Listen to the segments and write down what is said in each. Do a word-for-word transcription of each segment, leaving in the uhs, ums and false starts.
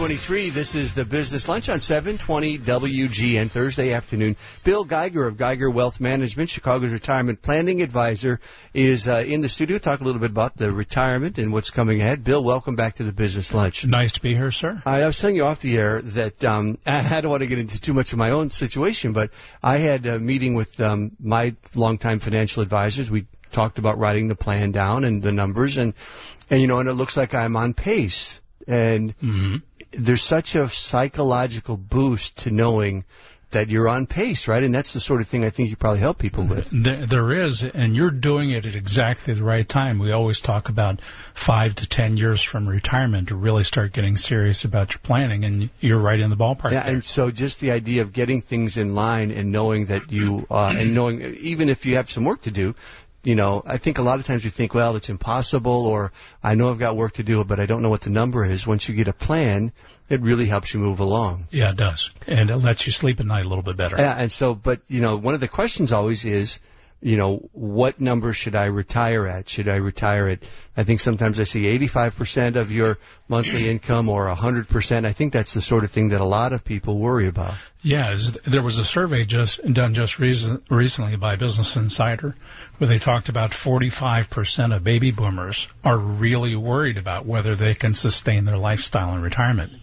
twenty-three. This is the Business Lunch on seven twenty W G N Thursday afternoon. Bill Geiger of Geiger Wealth Management, Chicago's retirement planning advisor, is uh, in the studio. Talk a little bit about the retirement and what's coming ahead. Bill, welcome back to the Business Lunch. Nice to be here, sir. I, I was telling you off the air that um, I don't want to get into too much of my own situation, but I had a meeting with um, my longtime financial advisors. We talked about writing the plan down and the numbers, and, and you know, and it looks like I'm on pace. And mm-hmm. there's such a psychological boost to knowing that you're on pace, right? And that's the sort of thing I think you probably help people with. There, there is, and you're doing it at exactly the right time. We always talk about five to ten years from retirement to really start getting serious about your planning, and you're right in the ballpark. Yeah, there. And so just the idea of getting things in line and knowing that you, uh, and knowing even if you have some work to do, you know, I think a lot of times we think, well, it's impossible, or I know I've got work to do, but I don't know what the number is. Once you get a plan, it really helps you move along. Yeah, it does. And it lets you sleep at night a little bit better. Yeah, and so, but, you know, one of the questions always is, you know, what number should I retire at? Should I retire at, I think sometimes I see eighty-five percent of your monthly income or one hundred percent. I think that's the sort of thing that a lot of people worry about. Yeah, there was a survey just done just reason, recently by Business Insider where they talked about forty-five percent of baby boomers are really worried about whether they can sustain their lifestyle in retirement.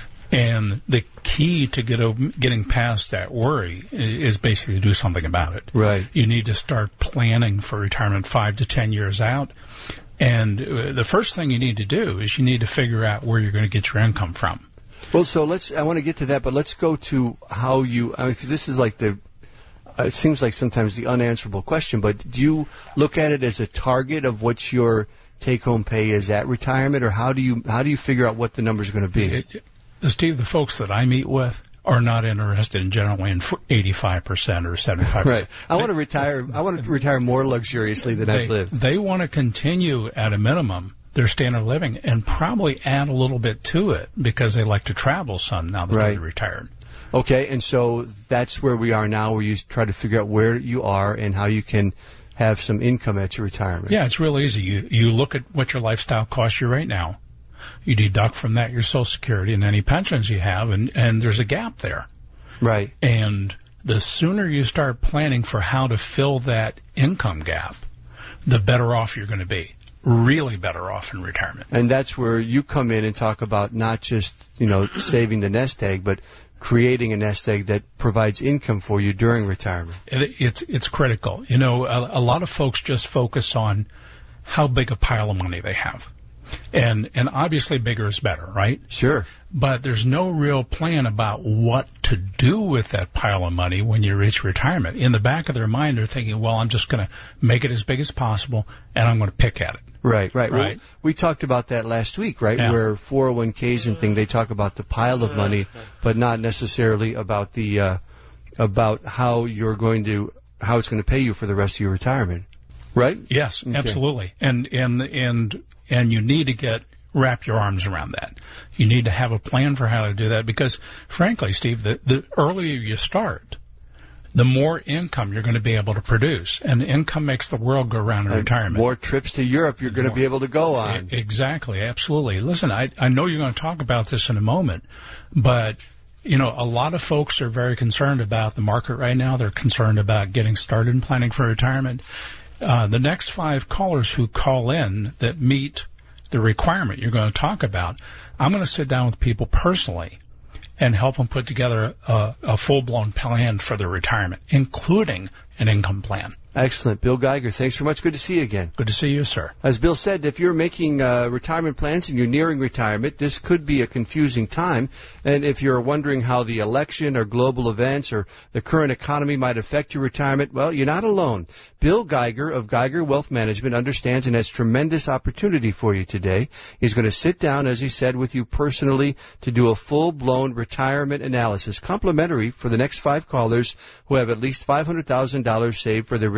And the key to get over, getting past that worry is basically to do something about it. Right. You need to start planning for retirement five to ten years out. And the first thing you need to do is you need to figure out where you're going to get your income from. Well, so let's, I want to get to that, but let's go to how you, I mean, because this is like the, uh, it seems like sometimes the unanswerable question, but do you look at it as a target of what your take-home pay is at retirement, or how do you, how do you figure out what the number is going to be? It, Steve, the folks that I meet with are not interested in generally in eighty-five percent or seventy-five percent. Right. I want to retire, I want to retire more luxuriously than they, I've lived. They want to continue at a minimum their standard of living and probably add a little bit to it because they like to travel some now that right. they're retired. Okay, and so that's where we are now, where you try to figure out where you are and how you can have some income at your retirement. Yeah, it's real easy. You you look at what your lifestyle costs you right now. You deduct from that your Social Security and any pensions you have, and, and there's a gap there. Right. And the sooner you start planning for how to fill that income gap, the better off you're going to be. Really better off in retirement. And that's where you come in and talk about not just, you know, saving the nest egg, but creating a nest egg that provides income for you during retirement. It, it's it's critical. You know, a, a lot of folks just focus on how big a pile of money they have. And and obviously bigger is better, right? Sure. But there's no real plan about what to do with that pile of money when you reach retirement. In the back of their mind, they're thinking, well, I'm just going to make it as big as possible, and I'm going to pick at it. Right, right. Right. Well, we talked about that last week, right, yeah. where four oh one k's and thing, they talk about the pile of money, but not necessarily about the uh, about how you're going to, how it's going to pay you for the rest of your retirement. Right? Yes, okay. Absolutely. And and and and you need to get wrap your arms around that. You need to have a plan for how to do that because, frankly, Steve, the, the earlier you start, the more income you're going to be able to produce. And income makes the world go round in and retirement. More trips to Europe you're going more. to be able to go on. Exactly, absolutely. Listen, I, I know you're going to talk about this in a moment, but, you know, a lot of folks are very concerned about the market right now. They're concerned about getting started in planning for retirement. Uh, the next five callers who call in that meet the requirement you're going to talk about, I'm going to sit down with people personally and help them put together a, a full-blown plan for their retirement, including an income plan. Excellent. Bill Geiger, thanks very much. Good to see you again. Good to see you, sir. As Bill said, if you're making uh, retirement plans and you're nearing retirement, this could be a confusing time. And if you're wondering how the election or global events or the current economy might affect your retirement, well, you're not alone. Bill Geiger of Geiger Wealth Management understands and has tremendous opportunity for you today. He's going to sit down, as he said, with you personally to do a full-blown retirement analysis, complimentary for the next five callers who have at least five hundred thousand dollars saved for their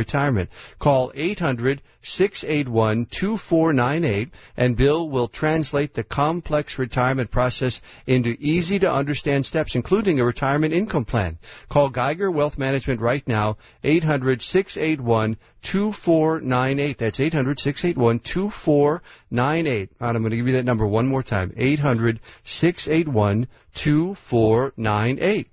retirement. Call eight hundred, six eight one, two four nine eight, and Bill will translate the complex retirement process into easy-to-understand steps, including a retirement income plan. Call Geiger Wealth Management right now, eight hundred, six eight one, two four nine eight. That's eight hundred, six eight one, two four nine eight. All right, I'm going to give you that number one more time, eight hundred, six eight one, two four nine eight.